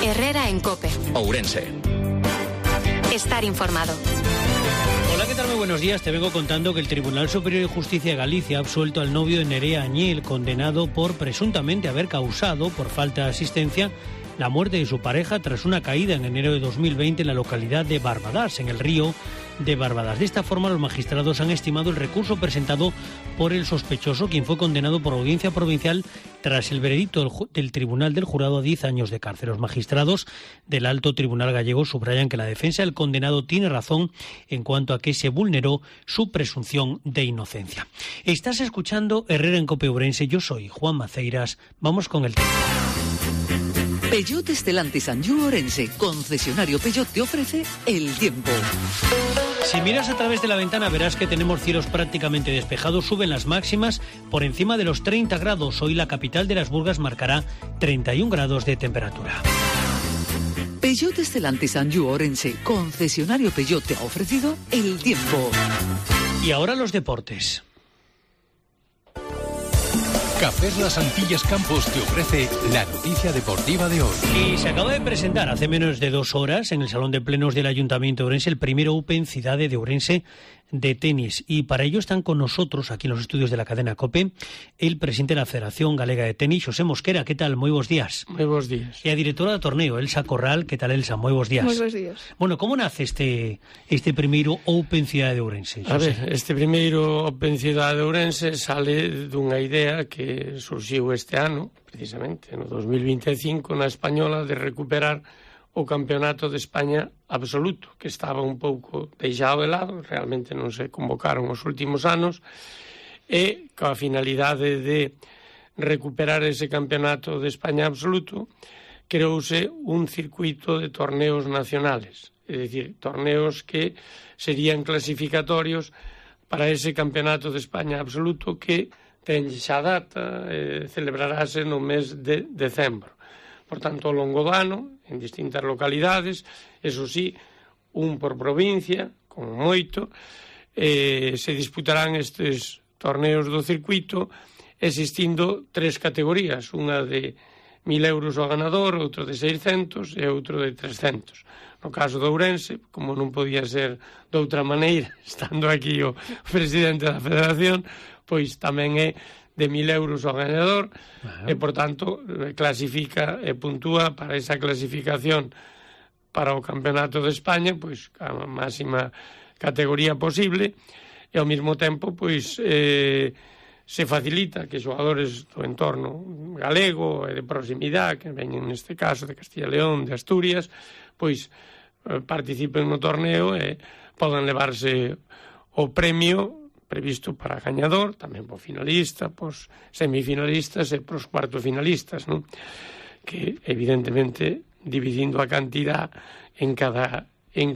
Herrera en COPE. Ourense. Estar informado. Hola, ¿qué tal? Muy buenos días. Te vengo contando que el Tribunal Superior de Justicia de Galicia ha absuelto al novio de Nerea Añil, condenado por presuntamente haber causado, por falta de asistencia, la muerte de su pareja tras una caída en enero de 2020 en la localidad de Barbadas, en el río de Barbadas. De esta forma, los magistrados han estimado el recurso presentado por el sospechoso, quien fue condenado por audiencia provincial tras el veredicto del Tribunal del Jurado a 10 años de cárcel. Los magistrados del Alto Tribunal Gallego subrayan que la defensa del condenado tiene razón en cuanto a que se vulneró su presunción de inocencia. Estás escuchando Herrera en COPE Ourense. Yo soy Juan Maceiras. Vamos con el tema. Peugeot Stellantis Anjou Ourense, concesionario Peugeot, te ofrece el tiempo. Si miras a través de la ventana verás que tenemos cielos prácticamente despejados, suben las máximas por encima de los 30 grados. Hoy la capital de las Burgas marcará 31 grados de temperatura. Peugeot Stellantis Anjou Ourense, concesionario Peugeot, te ha ofrecido el tiempo. Y ahora los deportes. Cafés Las Antillas Campos te ofrece la noticia deportiva de hoy. Y se acaba de presentar hace menos de 2 horas en el Salón de Plenos del Ayuntamiento de Ourense el primer Open Cidade de Ourense de tenis. Y para ello están con nosotros, aquí en los estudios de la cadena COPE, el presidente de la Federación Galega de Tenis, Xosé Mosquera. ¿Qué tal? Moi bons días. Moi bons días. E a directora do torneo, Elsa Corral. ¿Qué tal, Elsa? Moi bons días. Moi bons días. Bueno, como nace este primeiro Open Cidade de Ourense, Xosé? A ver, este primeiro Open Cidade de Ourense sale dunha idea que surxiu este ano, precisamente, no 2025, na Española, de recuperar o Campeonato de España absoluto, que estaba un pouco deixado de lado, realmente non se convocaron os últimos anos, e coa finalidade de recuperar ese Campeonato de España absoluto, creouse un circuito de torneos nacionales, é dicir, torneos que serían clasificatorios para ese Campeonato de España absoluto que ten xa data, celebrarase no mes de decembro. Por tanto, ao longo do ano, en distintas localidades, eso sí, un por provincia, como moito, se disputarán estes torneos do circuito existindo 3 categorías, unha de 1.000 euros ao ganador, outro de 600 e outro de 300. No caso de Ourense, como non podía ser de outra maneira, estando aquí o presidente da Federación, pois tamén é de 1.000 euros ao ganador, e, por tanto, clasifica e puntúa para esa clasificación para o Campeonato de España, pois, a máxima categoría posible, e, ao mesmo tempo, pois, se facilita que xogadores do entorno galego e de proximidade, que veñen neste caso de Castilla e León, de Asturias, pois, participen no torneo e podan levarse o premio previsto para gañador, tamén por finalista, pos semifinalistas e pros cuartofinalistas, non? Que evidentemente dividindo a cantidad en cada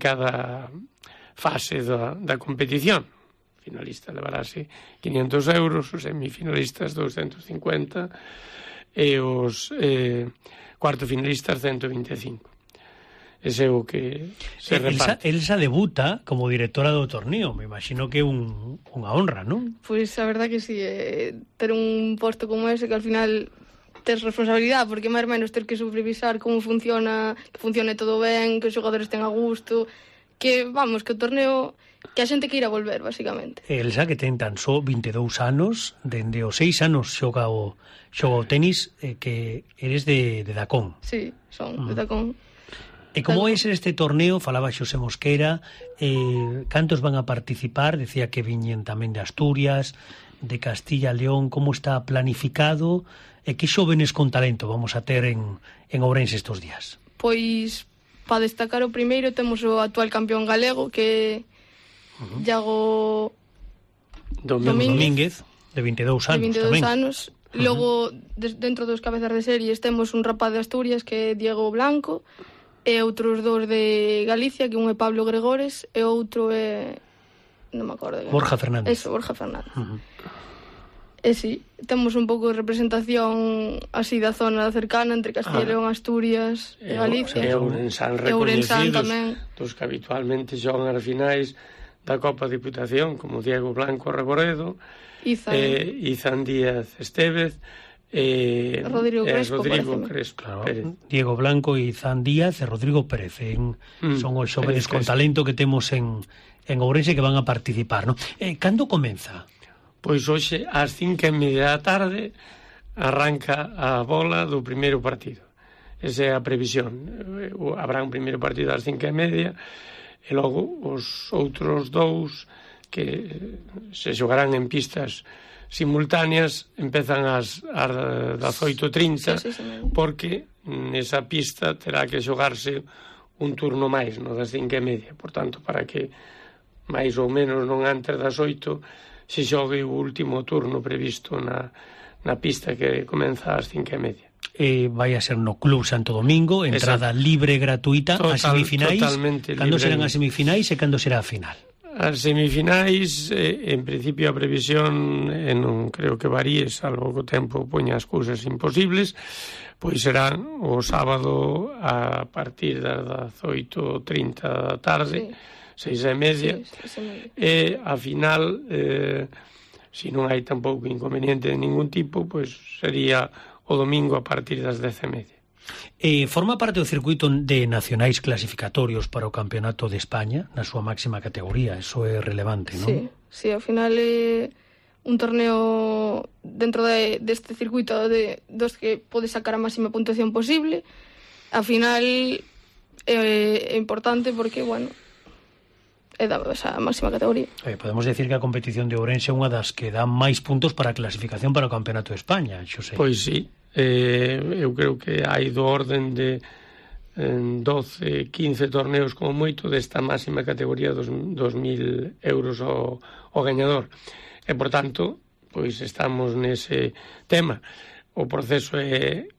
fase da competición. O finalista levarase 500 euros, os semifinalistas 250 e os cuartofinalistas 125. Ese é o que se reparte. Elsa debuta como directora do torneo, me imagino que é unha honra, non? Pois a verdad que sí, ter un posto como ese que al final tes responsabilidade, porque máis ou menos ter que supervisar como funciona, que funcione todo ben, que os xogadores ten a gusto, que vamos, que o torneo, que a xente que ir a volver, basicamente. Elsa, que ten tan só 22 anos, dende os 6 anos xoga o tenis, que eres de Dacón. Sí, son de Dacón. E como é ser este torneo, falaba Xosé Mosquera, cantos van a participar? Decía que viñen tamén de Asturias, de Castilla e León. Como está planificado? E que xóvenes con talento vamos a ter en Ourense estes días? Pois, para destacar o primeiro, temos o actual campeón galego, que Iago Domínguez, de 22 anos tamén. Logo, dentro dos cabezas de series, temos un rapaz de Asturias, que é Diego Blanco, e outros 2 de Galicia, que un é Pablo Gregores e outro é... non me acordo. Borja Fernández. Eso, Borja Fernández. E sí, temos un pouco de representación así da zona cercana entre Castilla e León, Asturias e Galicia. E Ourensán recoñecidos, dos que habitualmente xogan as finais da Copa Diputación, como Diego Blanco Reboredo, Izan Díaz Estévez, Rodrigo Crespo, claro. Diego Blanco e Izán Díaz e Rodrigo Pérez son os xóvenes con talento que temos en Ourense que van a participar, ¿no? Cando comeza? Pois hoxe ás 5:30 da tarde arranca a bola do primeiro partido. Esa é a previsión. Habrá un primeiro partido ás 5:30 e logo os outros dous que se xogarán en pistas simultáneas empezan ás 18:30 porque nesa pista terá que xogarse un turno máis, no das 5:30, por tanto, para que máis ou menos non antes das 8 se xogue o último turno previsto na pista que comeza ás 5:30. Vai a ser no Club Santo Domingo, entrada libre, gratuita, as semifinais. Cando serán as semifinais e cando será a final? As semifinais, en principio a previsión, non creo que varíe, salvo que o tempo poña as cousas imposibles, pois serán o sábado a partir das 18:30 da tarde, 6:30, e a final, se non hai tampouco inconveniente de ningún tipo, pois sería o domingo a partir das 10:30. Forma parte do circuito de nacionais clasificatorios para o Campeonato de España na súa máxima categoría, eso é relevante, non? Sí, ao final é un torneo dentro deste circuito dos que pode sacar a máxima puntuación posible. Ao final é importante porque, bueno, é da máxima categoría. Podemos decir que a competición de Ourense é unha das que dá máis puntos para a clasificación para o Campeonato de España, Xosé. Pois sí. Eu creo que hai do orden de 12, 15 torneos como moito desta máxima categoría dos 2.000 euros ao gañador. E, por tanto, pois estamos nese tema. O proceso é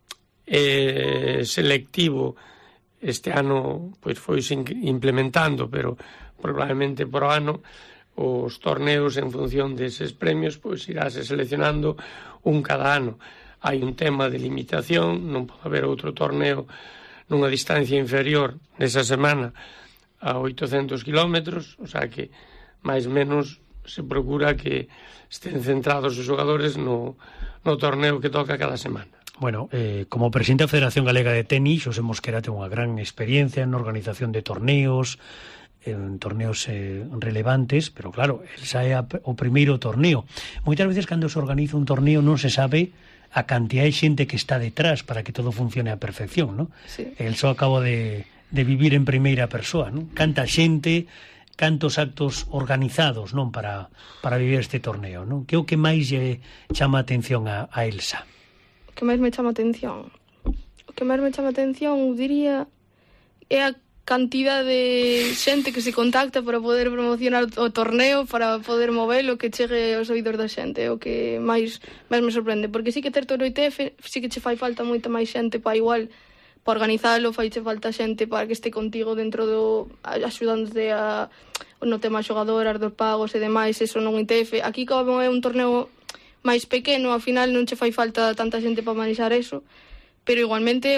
selectivo. Este ano pois foi implementando, pero probablemente por ano os torneos en función deses premios pois irase seleccionando un cada ano. Hai un tema de limitación, non pode haber outro torneo nunha distancia inferior nesa semana a 800 kilómetros, o sea que máis ou menos se procura que estén centrados os xogadores no torneo que toca cada semana. Bueno, como presidente da Federación Galega de Tenis, Xosé Mosquera ten unha gran experiencia en organización de torneos, en torneos relevantes, pero claro, el sae o primeiro torneo. Moitas veces cando se organiza un torneo non se sabe a cantidad de xente que está detrás para que todo funcione a perfección, ¿no? Sí. El só acabo de vivir en primeira persoa, ¿no? Canta xente, cantos actos organizados, non, para vivir este torneo, non? Que é o que máis lle chama a atención a Elsa? O que máis me chama a atención? O que máis me chama a atención, diría, é a cantidad de xente que se contacta para poder promocionar o torneo, para poder movelo, que chegue aos oídos da xente, o que máis me sorprende, porque sí que certo no ITF, sí que che fai falta moita máis xente para igual, para organizalo, faiche falta xente para que este contigo dentro axudándote no tema xogadoras, dos pagos e demais, eso non ITF. Aquí como é un torneo máis pequeno, ao final non che fai falta tanta xente para manexar eso, pero igualmente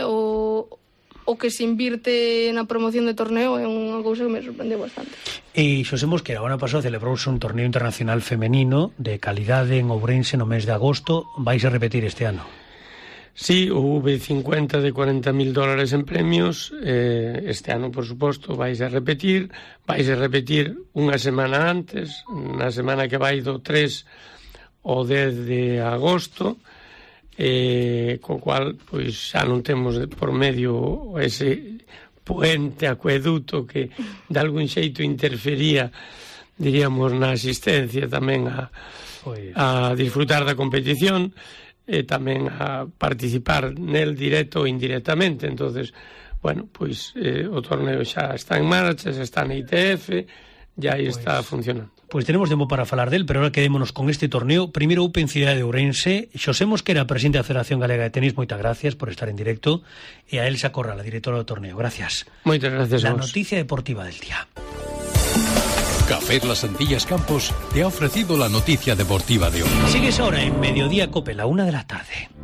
o que se invirte na promoción de torneo é unha cousa que me sorprendeu bastante. E Xosé Mosquera, o ano pasado celebrouse un torneo internacional femenino de calidade en Ourense no mes de agosto. Vais a repetir este ano? Sí, houve 50 de $40,000 en premios. Este ano, por suposto, vais a repetir unha semana antes, na semana que vai do 3 ao 10 de agosto, co cual pois xa non temos por medio ese puente, acueduto que de algún xeito interfería, diríamos, na asistencia tamén a disfrutar da competición e tamén a participar nel directo ou indirectamente. Entonces, bueno, pois o torneo xa está en marcha, xa está na ITF, ya aí está funcionando. Pois tenemos tempo para falar del, pero ahora quedémonos con este torneo. Primeiro Open Cidade de Ourense. Xosé Mosquera, presidente da Federación Galega de Tenis, moitas gracias por estar en directo, e a Elsa Corral, a directora do torneo. Gracias. Moitas gracias a vos. La noticia deportiva del día. Café Las Antillas Campos te ha ofrecido la noticia deportiva de hoy. Sigues ahora en Mediodía Cope, la 1 de la tarde.